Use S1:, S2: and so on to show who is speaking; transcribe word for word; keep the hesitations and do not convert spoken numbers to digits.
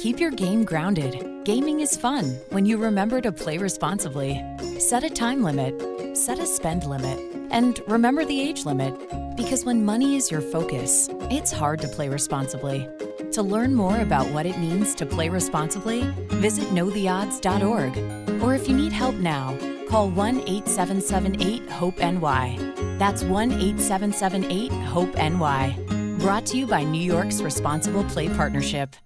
S1: Keep your game grounded. Gaming is fun when you remember to play responsibly. Set a time limit. Set a spend limit. And remember the age limit. Because when money is your focus, it's hard to play responsibly. To learn more about what it means to play responsibly, visit know the odds dot org. Or if you need help now, call one eight seven seven eight hope N Y. That's one eight seven seven eight hope N Y. Brought to you by New York's Responsible Play Partnership.